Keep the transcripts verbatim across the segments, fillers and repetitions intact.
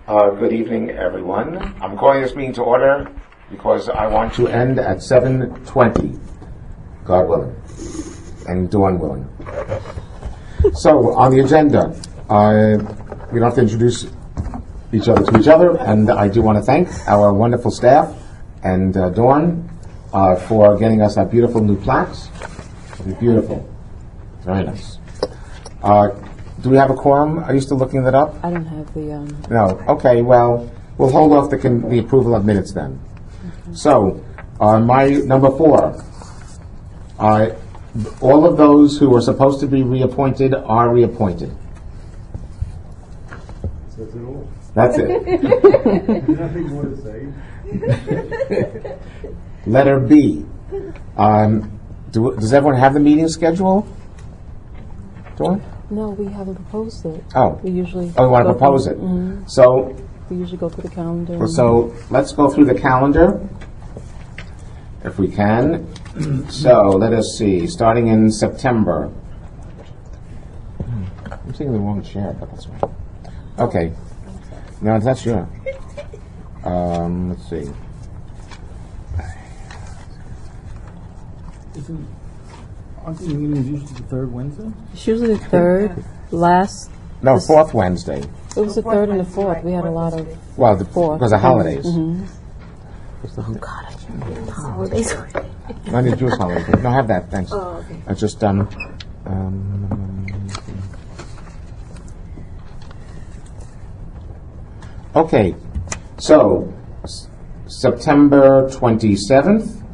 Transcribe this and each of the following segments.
Uh, good evening, everyone. I'm calling this meeting to order because I want to end at seven twenty, God willing, and Dawn willing. So, on the agenda, uh, we don't have to introduce each other to each other, and I do want to thank our wonderful staff and uh, Dawn uh, for getting us our beautiful new plaques. They're beautiful. Very nice. Uh, do we have a quorum? Are you still looking that up? I don't have the... Um... No. Okay, well, we'll hold off the, con- the approval of minutes then. Okay. So, uh, my number four, uh, all of those who were supposed to be reappointed are reappointed. That's it all. That's it. Nothing more to say. Letter B. Um, do, does everyone have the meeting schedule? Dawn? No, we haven't proposed it. Oh. We usually... Oh, we want to go propose through, it. Mm-hmm. So... We usually go through the calendar. So, let's go through the calendar, if we can. So, let us see. Starting in September. I'm taking the wrong chair, but that's right. Okay. No, that's your. Um, let's see. Isn't, aren't the meetings usually the third Wednesday? It's usually the third, last... No, this- fourth Wednesday. It was the third and the fourth. We had a lot of... Well, the, Fourth. because of holidays. Mm-hmm. Oh, God, I can't remember the holidays. Not the Jewish holidays. No, have that, thanks. Oh, okay. I just, um... um okay, so, s- September twenty-seventh,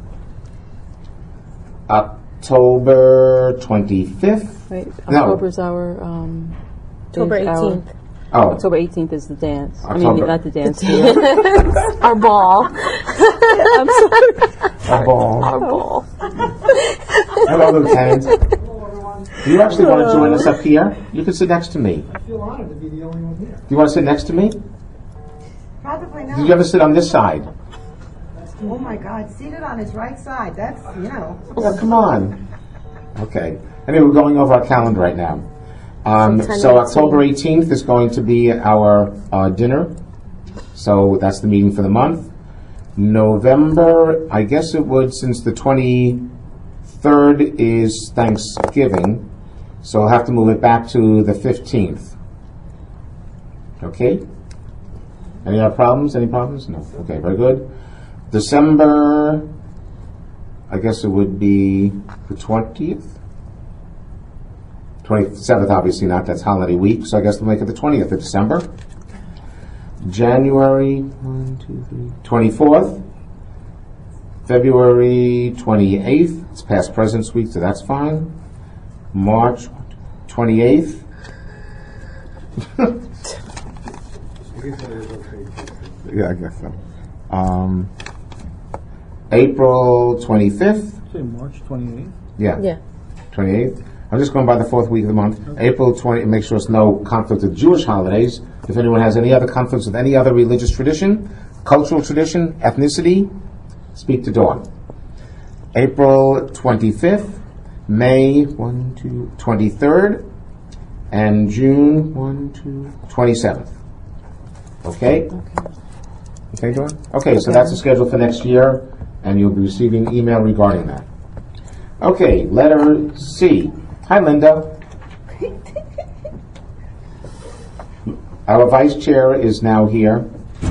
October twenty-fifth. Wait, No. October's our... Um, October is our- eighteenth. Oh, October eighteenth is the dance. I October. mean, not the dance. the, Our ball. I'm sorry. a ball. Our ball. Hello, Lieutenant. Do you actually want to join us up here? You can sit next to me. I feel honored to be the only one here. Do you want to sit next to me? Probably not. Did you ever sit on this side? Oh my God, seated on his right side. That's, you know. Oh, come on. Okay. Anyway, we're going over our calendar right now. Um, so October eighteenth is going to be our uh, dinner. So that's the meeting for the month. November, I guess it would, since the twenty-third is Thanksgiving, so I'll have to move it back to the fifteenth. Okay? Any other problems? Any problems? No. Okay, very good. December, I guess it would be the twentieth. twenty-seventh, obviously not, that's holiday week, so I guess we'll make it the twentieth of December. January, one, two, three, twenty-fourth. February twenty-eighth, it's past President's Week, so that's fine. March twenty-eighth. Yeah, I guess so. Um, April twenty-fifth. Say March twenty-eighth? Yeah. Yeah. twenty-eighth. I'm just going by the fourth week of the month. April twentieth, make sure it's no conflict with Jewish holidays. If anyone has any other conflicts with any other religious tradition, cultural tradition, ethnicity, speak to Dawn. April twenty-fifth, May, one, two, twenty-third, and June, one, two, twenty-seventh. Okay? Okay. Okay, Dawn? Okay, so that's the schedule for next year, and you'll be receiving email regarding that. Okay, letter C. Hi, Linda. Our vice chair is now here.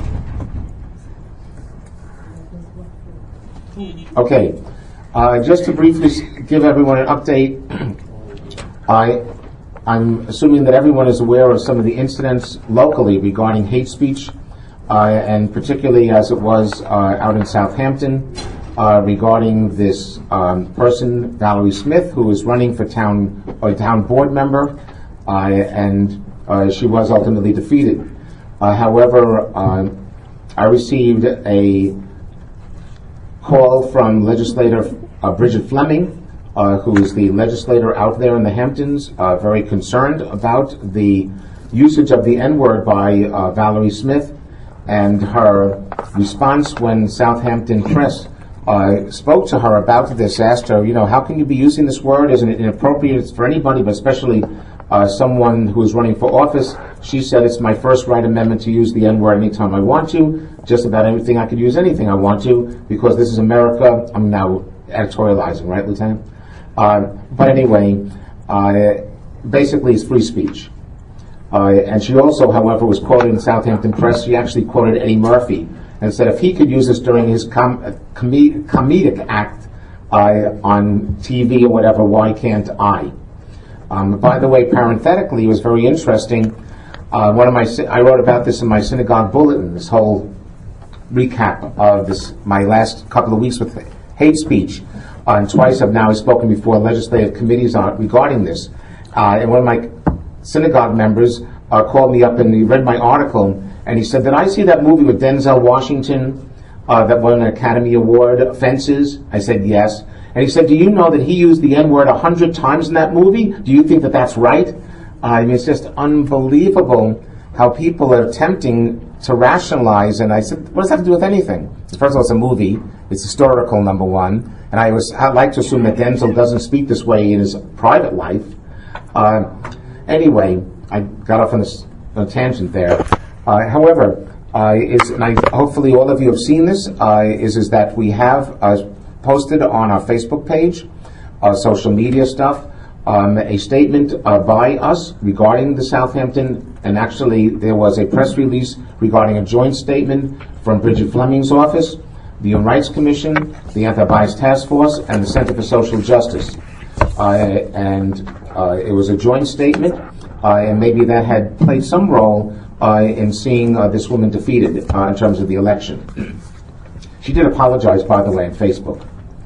Okay, uh, just to briefly s- give everyone an update, I, I'm assuming that everyone is aware of some of the incidents locally regarding hate speech, uh, and particularly as it was uh, out in Southampton, uh, regarding this um, person, Valerie Smith, who is running for town, a town board member, uh, and uh, she was ultimately defeated. Uh, however, uh, I received a call from legislator uh, Bridget Fleming, uh, who is the legislator out there in the Hamptons, uh, very concerned about the usage of the N-word by uh, Valerie Smith, and her response when Southampton Press uh, spoke to her about this, asked her, you know, how can you be using this word? Isn't it inappropriate for anybody, but especially uh, someone who is running for office? she said it's my first right amendment to use the N-word anytime I want to. Just about everything I could use anything I want to, because this is America. I'm now editorializing, right, Lieutenant? Uh, but anyway, uh, basically it's free speech. Uh, and she also, however, was quoted in the Southampton Press. She actually quoted Eddie Murphy and said if he could use this during his com- com- comedic act uh, on T V or whatever, why can't I? Um, by the way, parenthetically, it was very interesting. Uh, one of my I wrote about this in my synagogue bulletin. This whole recap of this my last couple of weeks with hate speech. Uh, and twice I've now spoken before legislative committees on regarding this. Uh, and one of my synagogue members uh, called me up and he read my article and he said, "Did I see that movie with Denzel Washington uh, that won an Academy Award, Fences?" I said, "Yes." And he said, "Do you know that he used the N-word a hundred times in that movie? Do you think that that's right?" Uh, I mean, it's just unbelievable how people are attempting to rationalize. And I said, what does that have to do with anything? First of all, it's a movie. It's historical, number one. And I was I like to assume that Denzel doesn't speak this way in his private life. Uh, anyway, I got off on this, a tangent there. Uh, however, uh, is, and I, hopefully all of you have seen this, uh, is, is that we have uh, posted on our Facebook page, uh, social media stuff, um, a statement uh, by us regarding the Southampton, and actually there was a press release regarding a joint statement from Bridget Fleming's office, the Human Rights Commission, the Anti-Bias Task Force, and the Center for Social Justice. Uh, and uh, it was a joint statement, uh, and maybe that had played some role uh, in seeing uh, this woman defeated uh, in terms of the election. She did apologize, by the way, on Facebook.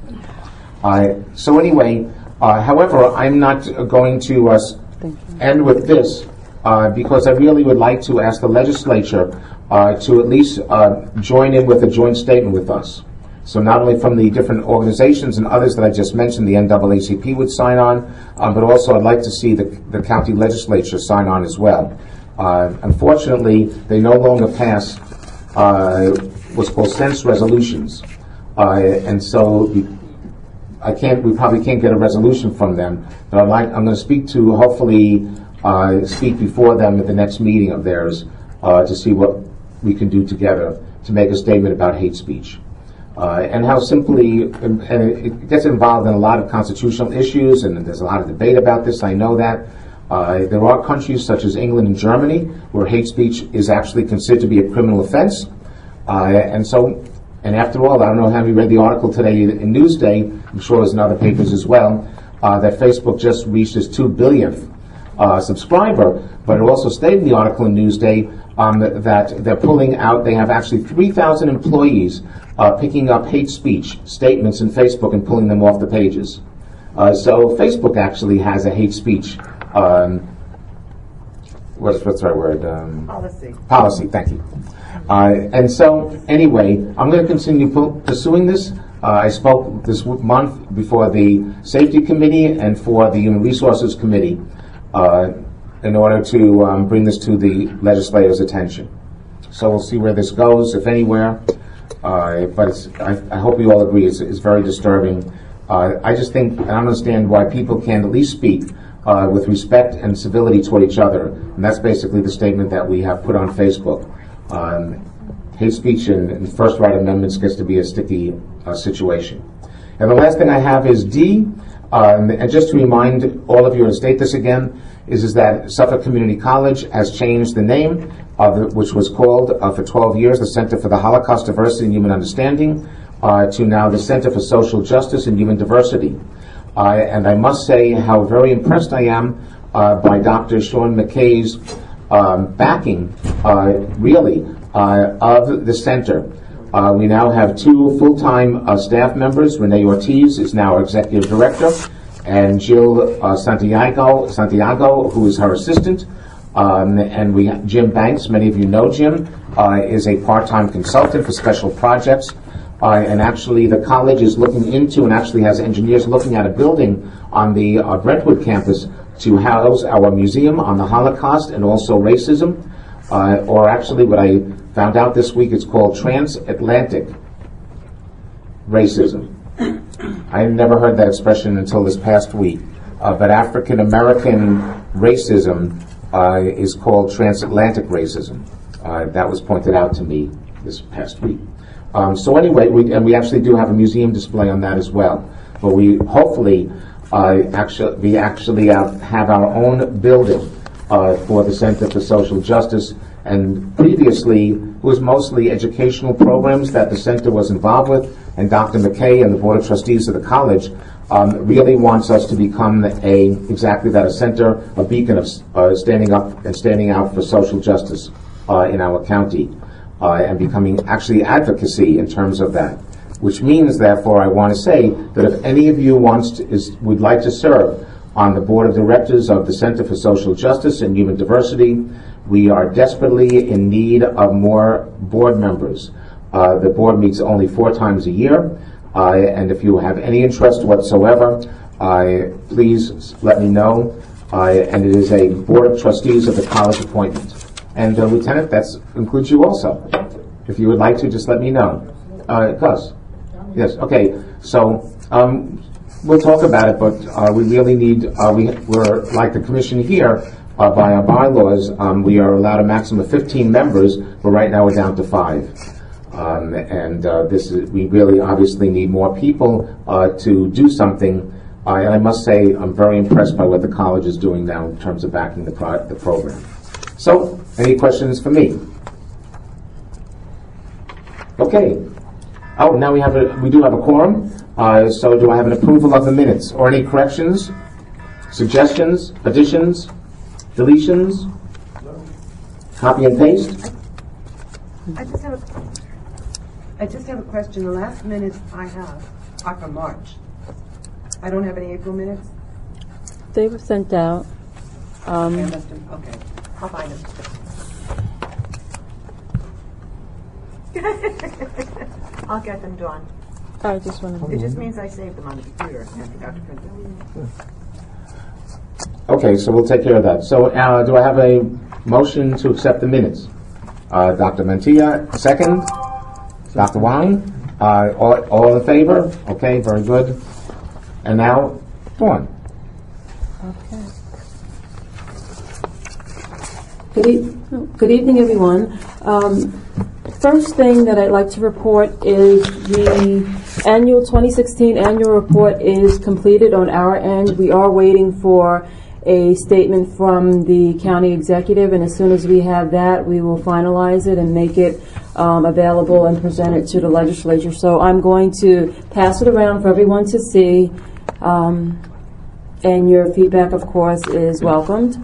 Uh, so anyway, uh, however, I'm not going to uh, end with this uh, because I really would like to ask the legislature uh, to at least uh, join in with a joint statement with us. So not only from the different organizations and others that I just mentioned, the N double A C P would sign on, um, but also I'd like to see the, the county legislature sign on as well. Uh, unfortunately, they no longer pass uh, what's called sense resolutions, uh, and so we, I can't. We probably can't get a resolution from them. But I'd like. I'm going to speak to hopefully uh, speak before them at the next meeting of theirs uh, to see what we can do together to make a statement about hate speech. Uh, and how simply, and it gets involved in a lot of constitutional issues, and there's a lot of debate about this, I know that. Uh, there are countries such as England and Germany where hate speech is actually considered to be a criminal offense. Uh, and so, and after all, I don't know how you read the article today in Newsday, I'm sure there's in other papers as well, uh, that Facebook just reached its two billionth uh, subscriber, but it also stated in the article in Newsday um, that they're pulling out, they have actually three thousand employees Uh, picking up hate speech statements in Facebook and pulling them off the pages. Uh, so Facebook actually has a hate speech, um, what's, what's the right word? Um, Policy. Policy, thank you. Uh, and so, anyway, I'm going to continue pu- pursuing this. Uh, I spoke this w- month before the Safety Committee and for the Human Resources Committee uh, in order to um, bring this to the legislators' attention. So we'll see where this goes, if anywhere. Uh, but it's, I, I hope you all agree it's, it's very disturbing. Uh, I just think, I don't understand why people can't at least speak uh, with respect and civility toward each other. And that's basically the statement that we have put on Facebook. Um, hate speech and, and first right amendments gets to be a sticky uh, situation. And the last thing I have is D, um, and just to remind all of you to state this again, is, is that Suffolk Community College has changed the name, of the, which was called uh, for twelve years the Center for the Holocaust, Diversity, and Human Understanding, uh, to now the Center for Social Justice and Human Diversity. Uh, and I must say how very impressed I am uh, by Doctor Sean McKay's um, backing, uh, really, uh, of the center. Uh, we now have two full-time uh, staff members. Renee Ortiz is now our executive director, and Jill uh, Santiago, Santiago, who is her assistant. Um, and we Jim Banks, many of you know Jim, uh, is a part-time consultant for special projects. Uh, and actually the college is looking into and actually has engineers looking at a building on the uh, Brentwood campus to house our museum on the Holocaust and also racism. Uh, or actually what I found out this week, it's called transatlantic racism. I never heard that expression until this past week. Uh, but African American racism uh, is called transatlantic racism. Uh, that was pointed out to me this past week. Um, so anyway, we, and we actually do have a museum display on that as well. But we hopefully uh, actually we actually uh, have our own building uh, for the Center for Social Justice. And previously, it was mostly educational programs that the center was involved with. And Doctor McKay and the Board of Trustees of the college um, really wants us to become a exactly that, a center, a beacon of uh, standing up and standing out for social justice uh, in our county, uh, and becoming actually advocacy in terms of that. Which means, therefore, I want to say that if any of you wants to, is, would like to serve on the board of directors of the Center for Social Justice and Human Diversity, we are desperately in need of more board members. Uh, the board meets only four times a year, uh, and if you have any interest whatsoever, uh, please let me know. Uh, and it is a board of trustees of the college appointment. And uh, Lieutenant, that includes you also. If you would like to, just let me know. Uh, Gus? Yes, okay. So um, we'll talk about it, but uh, we really need, uh, we, we're like the commission here, uh, by our bylaws, um, we are allowed a maximum of fifteen members, but right now we're down to five. Um, and uh, this is, we really obviously need more people uh, to do something. Uh, and I must say, I'm very impressed by what the college is doing now in terms of backing the, pro the program. So, any questions for me? Okay. Oh, now we have a, we do have a quorum. Uh, so do I have an approval of the minutes? Or any corrections, suggestions, additions, deletions? Copy and paste? I just have a, I just have a question. The last minutes I have are from March. I don't have any April minutes? They were sent out. Um, Okay, I must have, okay. I'll find them. I'll get them, Dawn. I just want It to. just means I saved them on the computer and forgot to print them. Okay, so we'll take care of that. So uh, do I have a motion to accept the minutes? Uh, Doctor Mantilla, second. Doctor Wine, uh, all, all in favor? Okay, very good. And now, Dawn. Okay. Good, e- good evening, everyone. Um, first thing that I'd like to report is the annual twenty sixteen annual report is completed on our end. We are waiting for a statement from the county executive, and as soon as we have that, we will finalize it and make it um, available and present it to the legislature. So I'm going to pass it around for everyone to see, um, and your feedback, of course, is welcomed.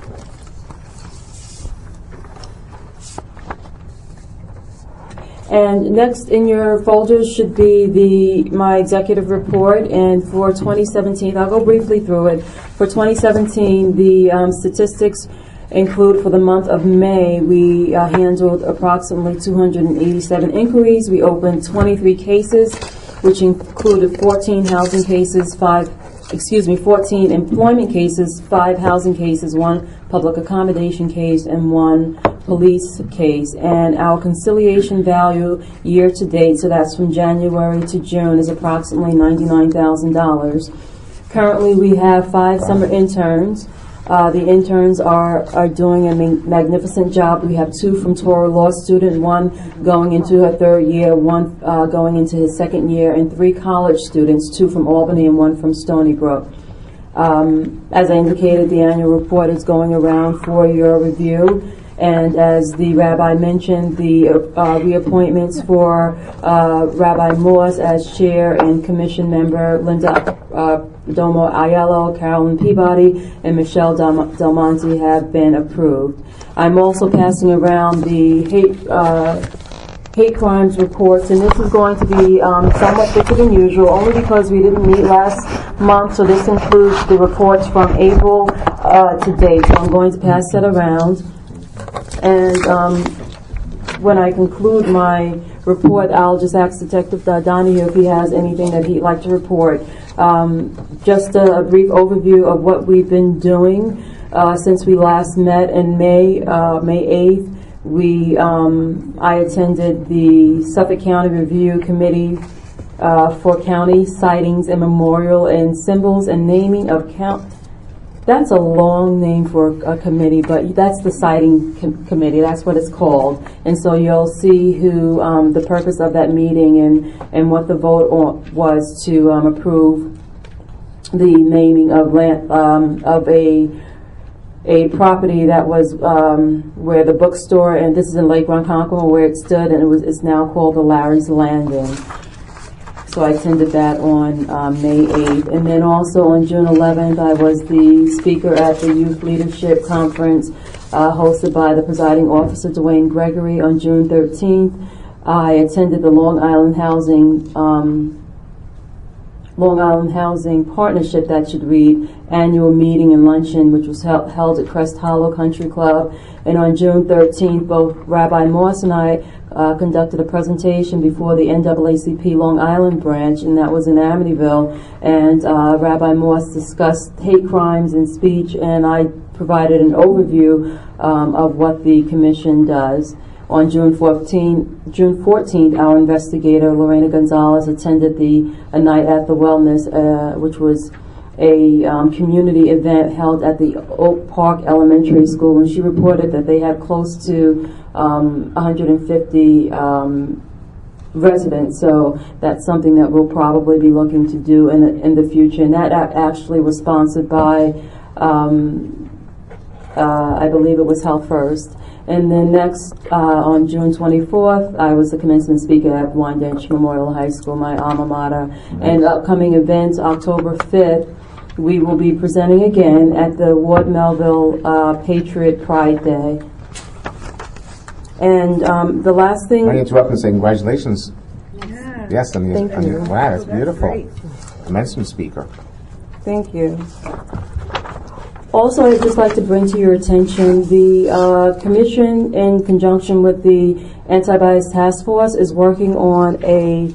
And next in your folders should be the my executive report. And for twenty seventeen, I'll go briefly through it. For twenty seventeen, the um, statistics include for the month of May, we uh, handled approximately two hundred eighty-seven inquiries. We opened twenty-three cases, which included fourteen housing cases, five, excuse me, fourteen employment cases, five housing cases, one public accommodation case, and one police case. And our conciliation value year to date, so that's from January to June, is approximately ninety-nine thousand dollars. Currently, we have five summer interns. Uh, the interns are, are doing a magnificent job. We have two from Torah Law student, one going into her third year, one uh, going into his second year, and three college students, two from Albany and one from Stony Brook. Um, as I indicated, the annual report is going around for your review. And as the rabbi mentioned, the uh, reappointments for uh, Rabbi Morse as chair and commission member, Linda uh, Domo Ayello, Carolyn Peabody, and Michelle Del, Del Monte have been approved. I'm also passing around the hate uh, hate crimes reports, and this is going to be um, somewhat different than usual, only because we didn't meet last month. So this includes the reports from April uh, to date. So I'm going to pass that around. And um, when I conclude my report, I'll just ask Detective Donahue if he has anything that he'd like to report. Um, just a, a brief overview of what we've been doing uh, since we last met in May, uh, May eighth. We, um, I attended the Suffolk County Review Committee uh, for county sightings and memorial and symbols and naming of count That's a long name for a committee, but that's the citing com- committee. That's what it's called. And so you'll see who um, the purpose of that meeting and, and what the vote on was to um, approve the naming of land, um, of a a property that was um, where the bookstore, and this is in Lake Ronkonkoma, where it stood, and it was it's now called the Larry's Landing. So I attended that on um, May eighth. And then also on June eleventh, I was the speaker at the Youth Leadership Conference uh, hosted by the presiding officer, Dwayne Gregory. On June thirteenth, I attended the Long Island Housing um, Long Island Housing Partnership, that should read, annual meeting and luncheon, which was held, held at Crest Hollow Country Club. And on June thirteenth, both Rabbi Moss and I uh, conducted a presentation before the N double A C P Long Island branch, and that was in Amityville. And uh, Rabbi Moss discussed hate crimes and speech, and I provided an overview um, of what the commission does. On June fourteenth, June fourteenth, our investigator, Lorena Gonzalez, attended the A Night at the Wellness, uh, which was a um, community event held at the Oak Park Elementary School, and she reported that they had close to um, one hundred fifty um, residents. So that's something that we'll probably be looking to do in the, in the future. And that actually was sponsored by, um, uh, I believe it was Health First. And then next, uh, on June twenty-fourth, I was the commencement speaker at Wyandanch Memorial High School, my alma mater. And upcoming events, October fifth, we will be presenting again at the Ward Melville uh, Patriot Pride Day. And um, the last thing... Let me interrupt and say congratulations. Yeah. Yes, on the, Thank on the you. wow, that's That's beautiful. great. Commencement speaker. Thank you. Also, I'd just like to bring to your attention the uh, Commission, in conjunction with the Anti-Bias Task Force, is working on a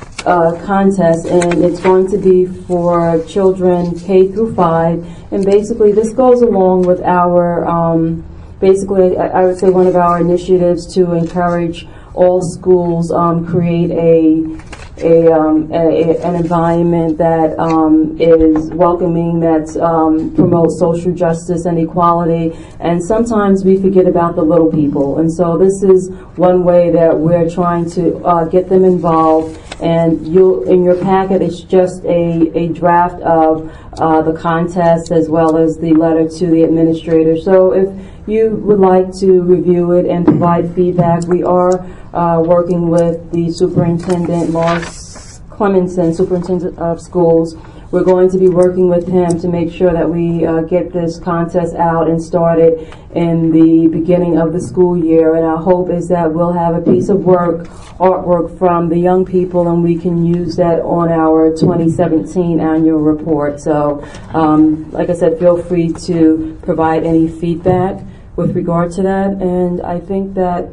uh, contest, and it's going to be for children K through five. And basically, this goes along with our, um, basically, I, I would say one of our initiatives to encourage all schools um, create a A, um, a, an environment that um, is welcoming, that um, promotes social justice and equality. And sometimes we forget about the little people. And so this is one way that we're trying to uh, get them involved. And you'll, in your packet, it's just a, a draft of uh, the contest as well as the letter to the administrator. So if you would like to review it and provide feedback, we are uh, working with the superintendent, Morris Clemenson, superintendent of schools. We're going to be working with him to make sure that we uh, get this contest out and started in the beginning of the school year. And our hope is that we'll have a piece of work, artwork from the young people, and we can use that on our twenty seventeen annual report. So, um, like I said, feel free to provide any feedback with regard to that. And I think that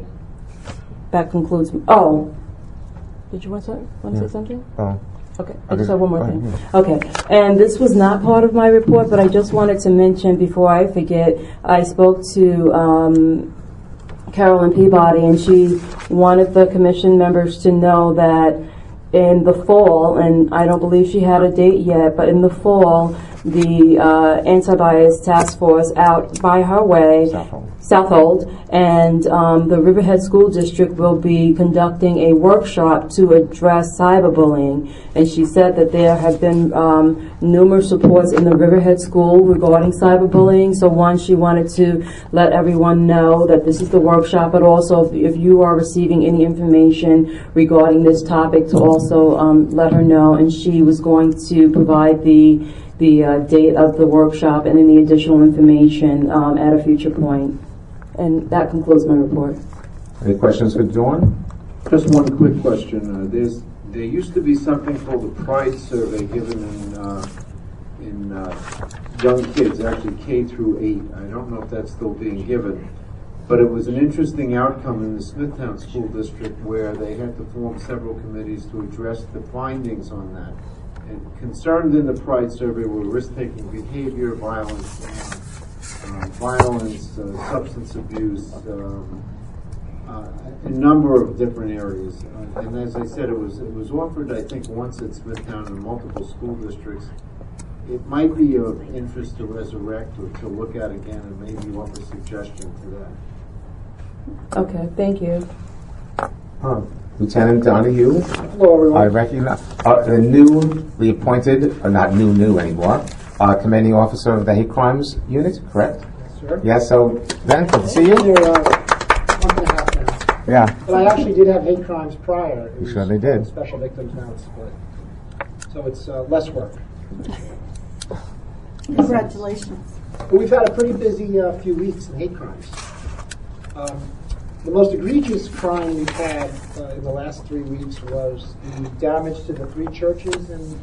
that concludes. Oh, did you want to, want to Yeah. say something? Oh. Okay, I just have one more Go thing. ahead, Okay, and this was not part of my report, but I just wanted to mention before I forget, I spoke to um, Carolyn Peabody, and she wanted the commission members to know that in the fall, and I don't believe she had a date yet, but in the fall, the uh, Anti-Bias Task Force out by her way, Southold. Southold, and um, the Riverhead School District will be conducting a workshop to address cyberbullying. And she said that there have been um, numerous reports in the Riverhead School regarding cyberbullying. So one, she wanted to let everyone know that this is the workshop, but also if, if you are receiving any information regarding this topic, to also um, let her know. And she was going to provide the the uh, date of the workshop and any additional information um, at a future point. And that concludes my report. Any questions for Dawn? Just one quick question. Uh, there's there used to be something called the Pride Survey given in uh, in uh, young kids, actually K through eight. I don't know if that's still being given, but it was an interesting outcome in the Smithtown School District where they had to form several committees to address the findings on that. And concerned in the Pride Survey were risk-taking behavior, violence, uh, uh, violence, uh, substance abuse, um, uh, a number of different areas. Uh, and as I said, it was it was offered, I think, once at Smithtown in multiple school districts. it might be of interest to resurrect or to look at again and maybe offer suggestion to that. Okay, thank you. Um, Lieutenant Donahue, Hello, everyone. I recognize uh, the newly appointed, or not new, new anymore, uh, commanding officer of the hate crimes unit, correct? Yes, sir. Yes. So, Ben, good to see you. Here, uh, month and a half now. Yeah. But I actually did have hate crimes prior. It You was surely did. Special victims, now it's split. So it's uh, less work. Congratulations. But we've had a pretty busy uh, few weeks in hate crimes. Um, the most egregious crime we've had uh, in the last three weeks was the damage to the three churches in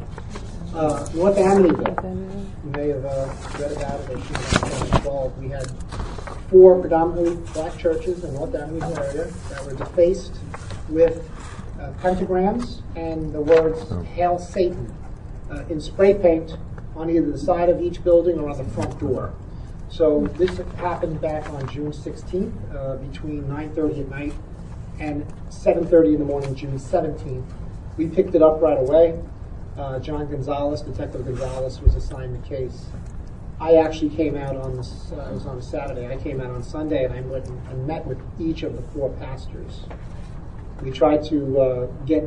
uh, North Amityville. You may have uh, read about it or seen it on twenty twelve. We had four predominantly black churches in North Amityville area that were defaced with uh, pentagrams and the words "Hail Satan" uh, in spray paint on either the side of each building or on the front door. So this happened back on June sixteenth, uh, between nine thirty at night and seven thirty in the morning, June seventeenth. We picked it up right away. Uh, John Gonzalez, Detective Gonzalez, was assigned the case. I actually came out on this, uh, it was on a Saturday. I came out on Sunday and I went and, and met with each of the four pastors. We tried to uh, get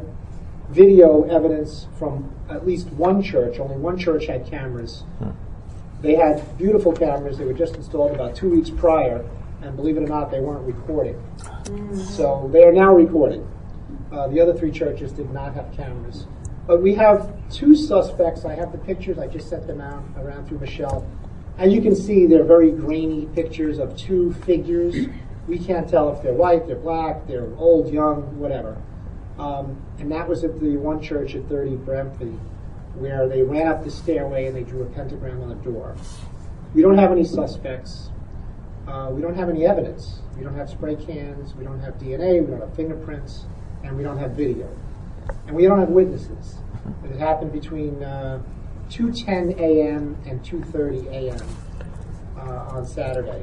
video evidence from at least one church. Only one church had cameras. Hmm. They had beautiful cameras. They were just installed about two weeks prior, and believe it or not, they weren't recording. Mm-hmm. So they are now recording. Uh, the other three churches did not have cameras. But we have two suspects. I have the pictures. I just sent them out around through Michelle. And you can see they're very grainy pictures of two figures. We can't tell if they're white, they're black, they're old, young, whatever. Um, and that was at the one church at thirty Brampton, where they ran up the stairway and they drew a pentagram on the door. We don't have any suspects. Uh, we don't have any evidence. We don't have spray cans. We don't have D N A. We don't have fingerprints. And we don't have video. And we don't have witnesses. It happened between uh, two ten a.m. and two thirty a.m. Uh, on Saturday.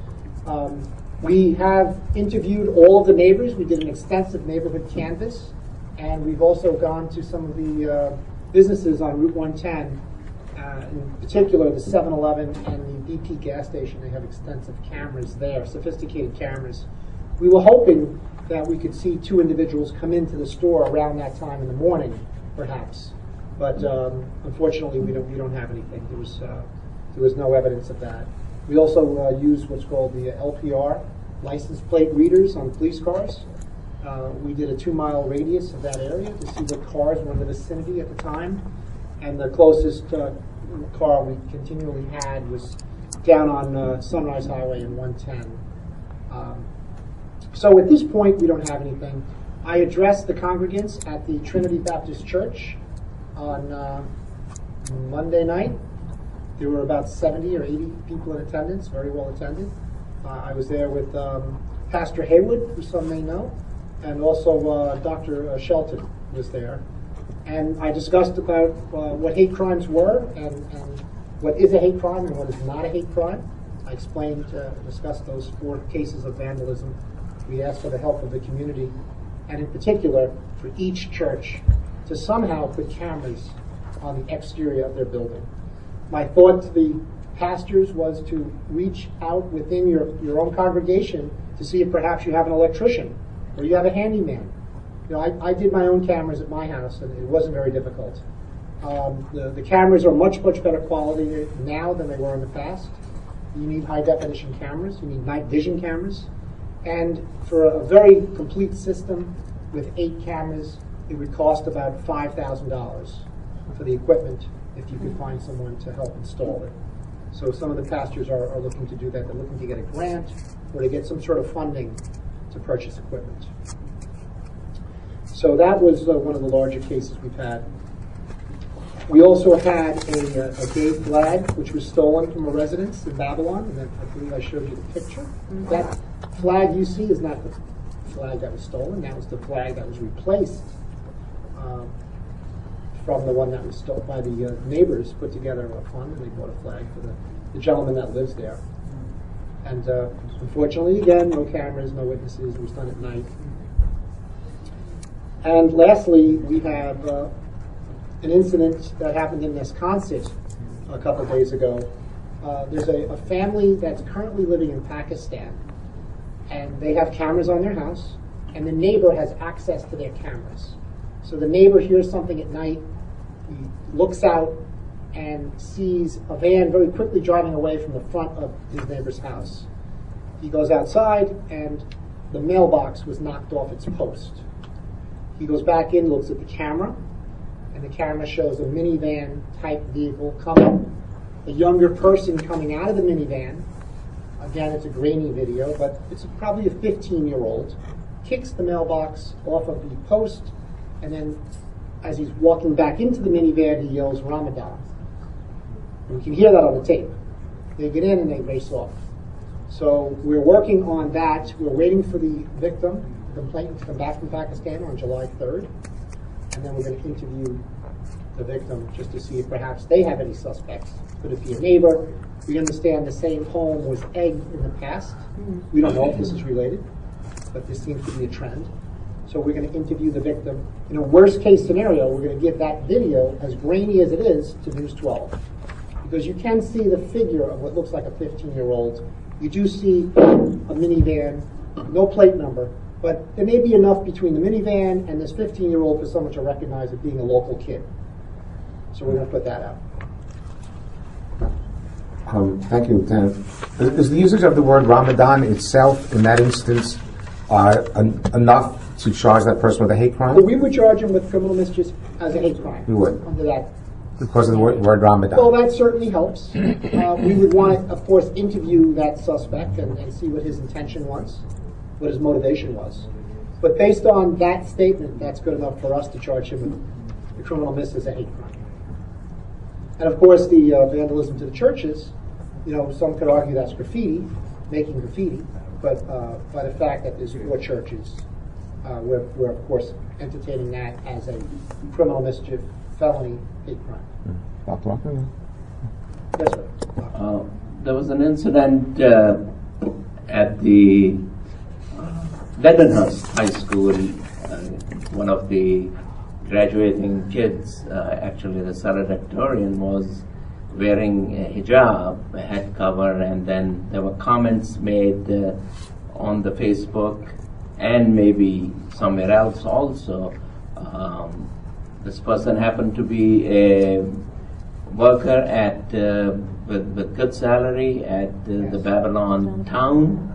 Um, we have interviewed all of the neighbors. We did an extensive neighborhood canvass. And we've also gone to some of the uh, businesses on Route one ten, uh, in particular the seven eleven and the B P gas station. They have extensive cameras there, sophisticated cameras. We were hoping that we could see two individuals come into the store around that time in the morning, perhaps. But um, unfortunately, we don't we don't have anything. There was uh, there was no evidence of that. We also uh, use what's called the L P R, license plate readers on police cars. Uh, we did a two-mile radius of that area to see what cars were in the vicinity at the time. And the closest uh, car we continually had was down on uh, Sunrise Highway in one ten. Um, so at this point, we don't have anything. I addressed the congregants at the Trinity Baptist Church on uh, Monday night. There were about seventy or eighty people in attendance, very well attended. Uh, I was there with um, Pastor Haywood, who some may know, and also uh, Doctor Shelton was there. And I discussed about uh, what hate crimes were and, and what is a hate crime and what is not a hate crime. I explained, uh, discussed those four cases of vandalism. We asked for the help of the community, and in particular, for each church to somehow put cameras on the exterior of their building. My thought to the pastors was to reach out within your, your own congregation to see if perhaps you have an electrician or you have a handyman. You know, I, I did my own cameras at my house, and it wasn't very difficult. Um, the, the cameras are much, much better quality now than they were in the past. You need high-definition cameras. You need night vision cameras. And for a very complete system with eight cameras, it would cost about five thousand dollars for the equipment if you could find someone to help install it. So some of the pastors are, are looking to do that. They're looking to get a grant or to get some sort of funding to purchase equipment. So that was uh, one of the larger cases we've had. We also had a, a gay flag which was stolen from a residence in Babylon, and I believe I showed you the picture. Mm-hmm. That flag you see is not the flag that was stolen. That was the flag that was replaced um, from the one that was stolen by the uh, neighbors. Put together a fund, and they bought a flag for the, the gentleman that lives there. And uh, unfortunately, again, no cameras, no witnesses. It was done at night. And lastly, we have uh, an incident that happened in Wisconsin a couple days ago. Uh, there's a, a family that's currently living in Pakistan, and they have cameras on their house, and the neighbor has access to their cameras. So the neighbor hears something at night, he looks out and sees a van very quickly driving away from the front of his neighbor's house. He goes outside, and the mailbox was knocked off its post. He goes back in, looks at the camera, and the camera shows a minivan type vehicle coming, a younger person coming out of the minivan. Again, it's a grainy video, but it's probably a fifteen-year-old, kicks the mailbox off of the post, and then as he's walking back into the minivan, he yells Ramadan. And you can hear that on the tape. They get in and they race off. So we're working on that. We're waiting for the victim, the complainant, to come back from Pakistan on July third. And then we're going to interview the victim just to see if perhaps they have any suspects. Could it be a neighbor? We understand the same home was egged in the past. We don't know if this is related, but this seems to be a trend. So we're going to interview the victim. In a worst case scenario, we're going to give that video, as grainy as it is, to News twelve. Because you can see the figure of what looks like a fifteen-year-old. You do see a minivan, no plate number, but there may be enough between the minivan and this fifteen-year-old for someone to recognize it being a local kid. So we're going to put that out. Um, thank you, Dan. Is, is the usage of the word Ramadan itself, in that instance, uh, en- enough to charge that person with a hate crime? But we would charge him with criminal mischief as a hate crime. We would. Under that. Because of the word, word Ramadan. Well, that certainly helps. Uh, we would want to, of course, interview that suspect and, and see what his intention was, what his motivation was. But based on that statement, that's good enough for us to charge him with the criminal mischief as a hate crime. And of course, the uh, vandalism to the churches, you know, some could argue that's graffiti, making graffiti, but uh, by the fact that there's four churches, uh, we're, we're of course entertaining that as a criminal mischief, felony, hate crime. Doctor Walker? Yes, sir. Uh, there was an incident uh, at the Leadenhurst High School. Uh, one of the graduating kids, uh, actually the valedictorian, was wearing a hijab, a head cover, and then there were comments made uh, on the Facebook and maybe somewhere else also. Um, this person happened to be a worker at uh, with, with good salary at uh, the Babylon town.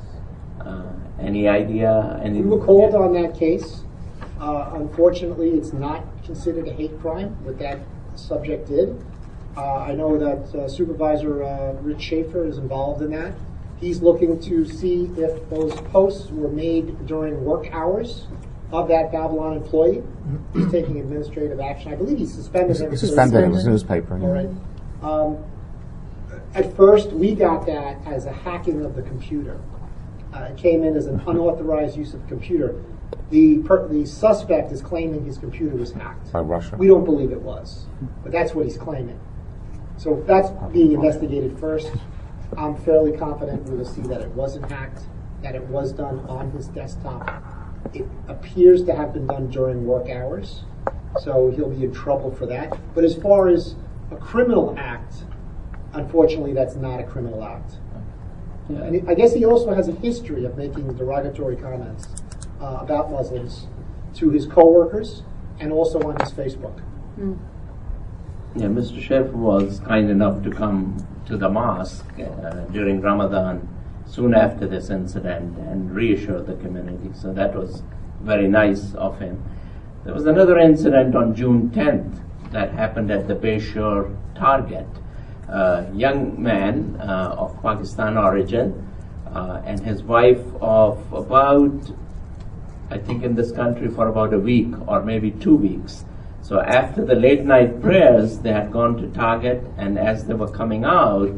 Uh, any idea? Any? We were called on that case. Uh, unfortunately, it's not considered a hate crime, what that subject did. Uh, I know that uh, Supervisor uh, Rich Schaefer is involved in that. He's looking to see if those posts were made during work hours of that Babylon employee. He's taking administrative action. I believe he's suspended him. He's suspended in his newspaper. All right. Um, at first, we got that as a hacking of the computer. Uh, it came in as an unauthorized use of the computer. The, per- the suspect is claiming his computer was hacked. By Russia. We don't believe it was, but that's what he's claiming. So that's being investigated first. I'm fairly confident we will see that it wasn't hacked, that it was done on his desktop. It appears to have been done during work hours, so he'll be in trouble for that. But as far as a criminal act, unfortunately, that's not a criminal act. Yeah. And I guess he also has a history of making derogatory comments uh, about Muslims to his coworkers and also on his Facebook. Mm. Yeah, Mister Schaefer was kind enough to come to the mosque uh, during Ramadan soon after this incident and reassure the community. So that was very nice of him. There was another incident on June tenth that happened at the Bayshore Target. A young man uh, of Pakistan origin uh, and his wife of about, I think in this country for about a week or maybe two weeks. So after the late night prayers, they had gone to Target, and as they were coming out,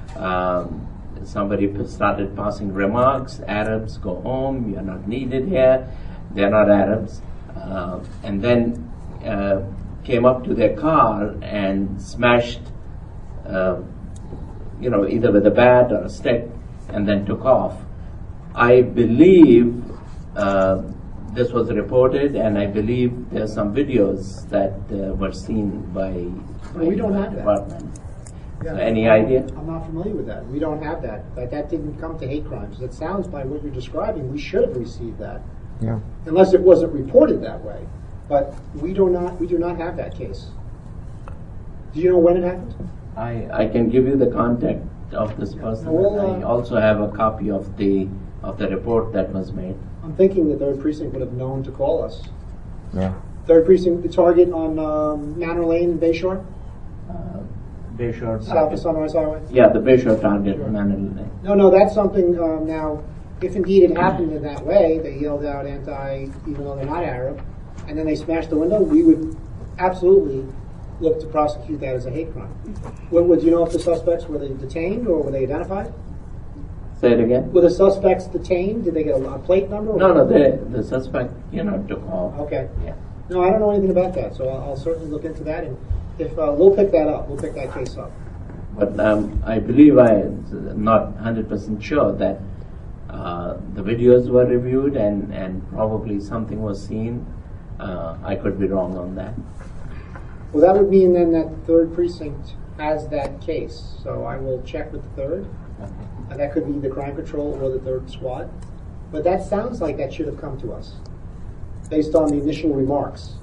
um, somebody started passing remarks, Arabs go home, you're not needed here, they're not Arabs. Uh, and then uh, came up to their car and smashed, uh, you know, either with a bat or a stick, and then took off. I believe uh, this was reported, and I believe there's some videos that uh, were seen by, by We don't the have that. department. Yeah. Any idea? I'm not familiar with that. We don't have that. That that didn't come to hate crimes. It sounds by what you're describing, we should have received that, Yeah. unless it wasn't reported that way. But we do not we do not have that case. Do you know when it happened? I, I can give you the contact of this person. Well, and I uh, also have a copy of the of the report that was made. I'm thinking the third precinct would have known to call us. Yeah. Third precinct, the target on um, Manor Lane in Bayshore, Uh, Bayshore south of target. Sunrise Highway. Yeah, the Bayshore target, Sure. Manor Lane. No, no, that's something, um, now, if indeed it happened in that way, they yelled out anti, even though they're not Arab, and then they smashed the window, we would absolutely look to prosecute that as a hate crime. What, would you know if the suspects, were they detained or were they identified? Say it again? Were the suspects detained? Did they get a, a plate number? or- No, no, the, the suspect, you know, took off. Okay. Yeah. No, I don't know anything about that, so I'll, I'll certainly look into that, and if, uh, we'll pick that up, we'll pick that case up. But um, I believe I'm not one hundred percent sure that uh, the videos were reviewed and, and probably something was seen. Uh, I could be wrong on that. Well, that would mean then that third precinct has that case, so I will check with the third. Uh, that could be the crime control or the third squad. But that sounds like that should have come to us, based on the initial remarks.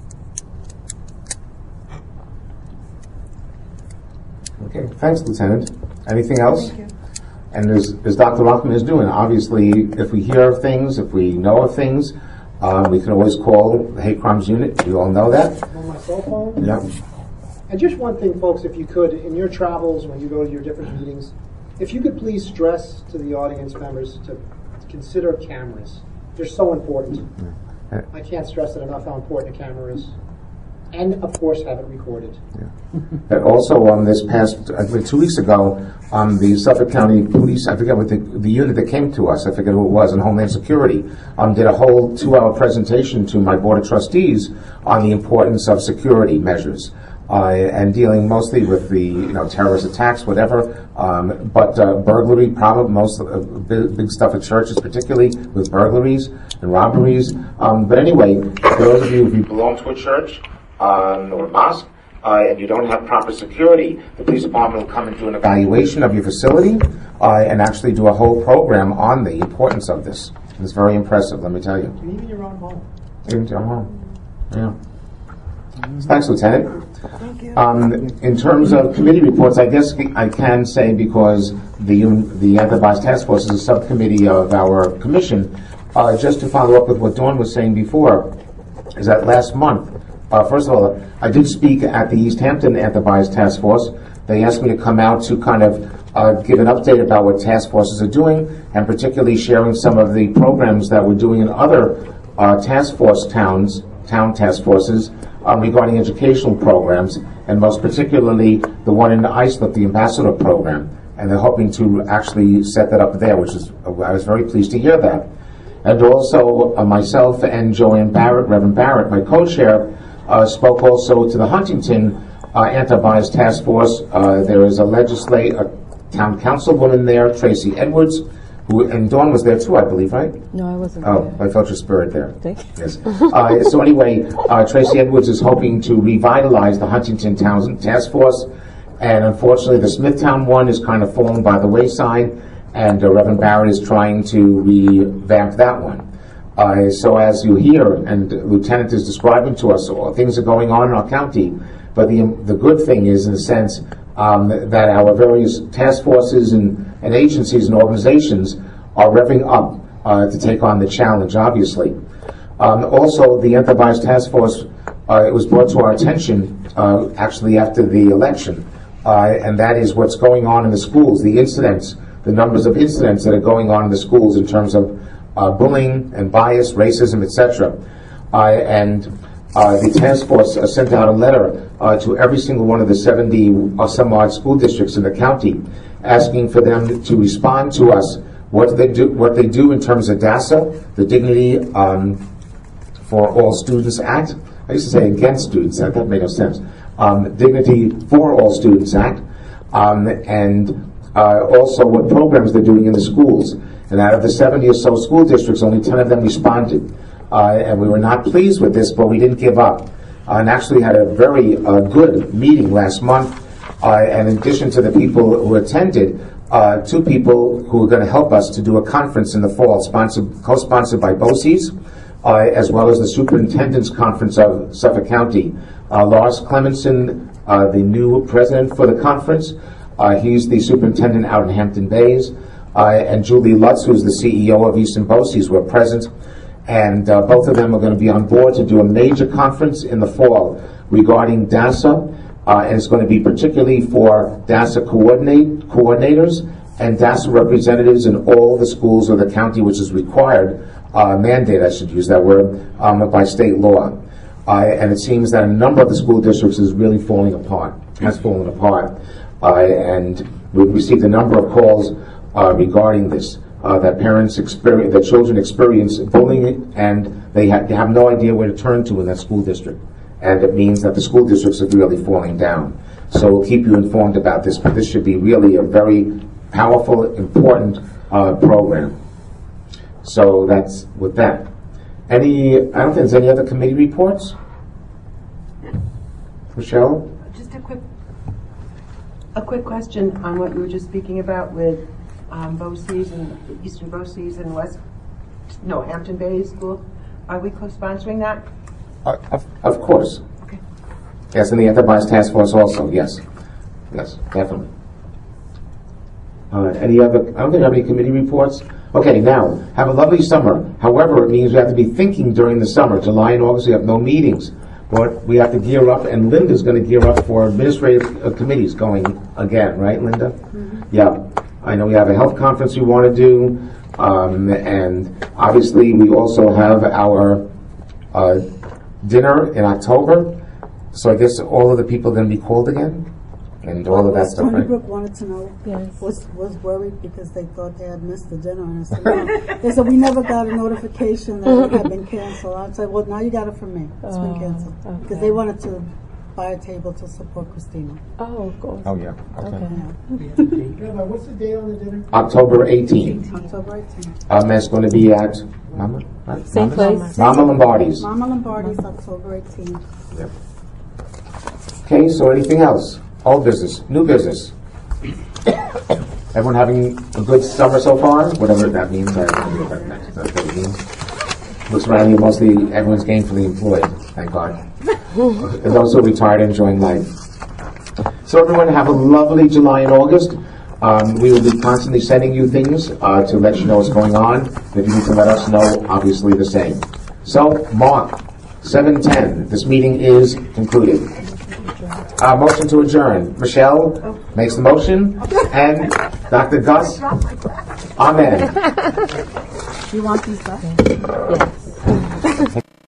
Okay, thanks, Lieutenant. Anything else? Thank you. And as, as Doctor Rockman is doing, obviously, if we hear of things, if we know of things, um, we can always call the Hate Crimes Unit. You all know that? On my cell phone? Yeah. And just one thing, folks, if you could, in your travels, when you go to your different meetings, if you could please stress to the audience members to consider cameras. They're so important. I can't stress it enough how important a camera is. And, of course, have it recorded. And also, um, this past, I think two weeks ago, um, the Suffolk County Police, I forget what the, the unit that came to us, I forget who it was, in Homeland Security, um, did a whole two-hour presentation to my Board of Trustees on the importance of security measures. Uh, and dealing mostly with the, you know, terrorist attacks, whatever, um, but uh, burglary, probably most uh, big, big stuff at churches, particularly with burglaries and robberies. Um, but anyway, for those of you who belong to a church um, or a mosque, uh, and you don't have proper security, the police department will come and do an evaluation of your facility uh, and actually do a whole program on the importance of this. It's very impressive, let me tell you. And even your own home. Even to your home. Yeah. Thanks, Lieutenant. Thank you. Um, in terms of committee reports, I guess I can say, because the the Anti-Bias Task Force is a subcommittee of our commission, uh, just to follow up with what Dawn was saying before, is that last month, uh, first of all, I did speak at the East Hampton Anti-Bias Task Force. They asked me to come out to kind of uh, give an update about what task forces are doing, and particularly sharing some of the programs that we're doing in other uh, task force towns, town task forces, Um, regarding educational programs, and most particularly the one in Islip, the Ambassador Program. And they're hoping to actually set that up there, which is, I was very pleased to hear that. And also, uh, myself and Joanne Barrett, Reverend Barrett, my co-chair, uh, spoke also to the Huntington uh, Anti-Bias Task Force. Uh, there is a legislate, a town councilwoman there, Tracy Edwards, who, and Dawn was there too, I believe, right? No, I wasn't Oh, there. I felt your spirit there. Thank you. Yes. Uh, so anyway, uh, Tracy Edwards is hoping to revitalize the Huntington Town Task Force, and unfortunately the Smithtown one is kind of fallen by the wayside, and uh, Reverend Barrett is trying to revamp that one. Uh, so as you hear, and the Lieutenant is describing to us, all things are going on in our county, but the, the good thing is, in a sense, um, that our various task forces and, and agencies and organizations are revving up uh, to take on the challenge, obviously. Um, also, the Anti-Bias Task Force, uh, it was brought to our attention uh, actually after the election, uh, and that is what's going on in the schools, the incidents, the numbers of incidents that are going on in the schools in terms of uh, bullying and bias, racism, et cetera. Uh, and uh, the task force uh, sent out a letter uh, to every single one of the seventy or some odd school districts in the county, asking for them to respond to us what they do, what they do in terms of DASA, the Dignity um, for All Students Act. I used to say Against Students Act, that made no sense. Um, Dignity for All Students Act, um, and uh, also what programs they're doing in the schools. And out of the seventy or so school districts, only ten of them responded. Uh, and we were not pleased with this, but we didn't give up. Uh, and actually had a very uh, good meeting last month Uh, and in addition to the people who attended, uh, two people who are going to help us to do a conference in the fall, sponsored, co-sponsored by BOCES, uh, as well as the Superintendent's Conference of Suffolk County. Uh, Lars Clemenson, uh, the new president for the conference, uh, he's the superintendent out in Hampton Bays, uh, and Julie Lutz, who's the C E O of Eastern BOCES, were present. And uh, both of them are going to be on board to do a major conference in the fall regarding DASA, uh, and it's going to be particularly for DASA coordinate, coordinators and DASA representatives in all the schools of the county, which is required, uh, mandate, I should use that word, um, by state law. Uh, and it seems that a number of the school districts is really falling apart, has fallen apart. Uh, and we've received a number of calls uh, regarding this. Uh, that parents experience, that children experience bullying, and they, ha- they have no idea where to turn to in that school district. And it means that the school districts are really falling down. So we'll keep you informed about this, but this should be really a very powerful, important uh, program. So that's with that. Any, I don't think there's any other committee reports? Michelle? Just a quick, a quick question on what you were just speaking about with Um, BOCES and Eastern BOCES and West, no, Hampton Bays School. Are we co-sponsoring that? Uh, of, of course. Okay. Yes, and the Enterprise Task Force also, yes. Yes, definitely. Uh, any other, I don't think I have any committee reports. Okay, now, have a lovely summer. However, it means we have to be thinking during the summer. July and August, we have no meetings. But we have to gear up, and Linda's going to gear up for administrative uh, committees going again, right, Linda? Mm-hmm. Yeah. I know we have a health conference we want to do, um, and obviously we also have our uh, dinner in October. So I guess all of the people are going to be called again, and all of that stuff, Tony right? Brook wanted to know, Yes. was was worried because they thought they had missed the dinner, and I said, no. They said, we never got a notification that it had been canceled. I said, well, now you got it from me. It's Oh, been canceled. Because okay. they wanted to buy a table to support Christina. Oh, of course. Oh, yeah. Okay. Okay. Yeah. Rabbi, what's the date on the dinner? October eighteenth. October eighteenth. Um, it's going to be at Mama? Right? Same Mama? place. Mama Lombardi's. Mama Lombardi's, October eighteenth. Yep. Okay, so anything else? Old business, new business. Everyone having a good summer so far? Whatever that means. I don't know what that, that's what it means. Looks around you, mostly everyone's gainfully employed, thank God. And those who are retired enjoying life. So everyone have a lovely July and August. Um, we will be constantly sending you things uh, to let you know what's going on. If you need to let us know, obviously the same. So, Mark, seven ten. This meeting is concluded. Uh, motion to adjourn. Michelle makes the motion, and Doctor Gus. Amen. You want these back? Yes.